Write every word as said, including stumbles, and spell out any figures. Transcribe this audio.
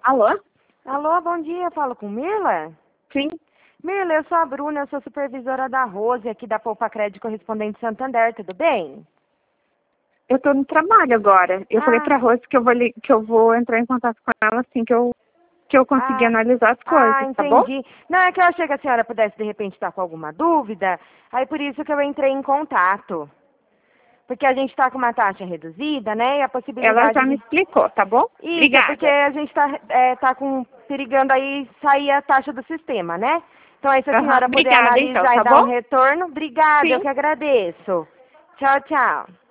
Alô? Alô, bom dia, eu falo com Mirla? Sim. Mirla, eu sou a Bruna, eu sou supervisora da Rose aqui da Poupa Crédito Correspondente Santander, tudo bem? Eu tô no trabalho agora. Eu falei Ah, pra Rose que eu vou li- que eu vou entrar em contato com ela assim que eu que eu conseguir ah, analisar as ah, coisas, tá bom? entendi. Não, é que eu achei que a senhora pudesse de repente estar com alguma dúvida, aí por isso que eu entrei em contato. Porque a gente está com uma taxa reduzida, né? E a Ela possibilidade já me de. explicou, tá bom? Isso, é porque Obrigada. a gente está é, tá com perigando aí sair a taxa do sistema, né? Então aí se a Aham, senhora puder obrigada então, analisar e tá dar um bom? retorno, obrigada, eu Sim. que agradeço. Tchau, tchau.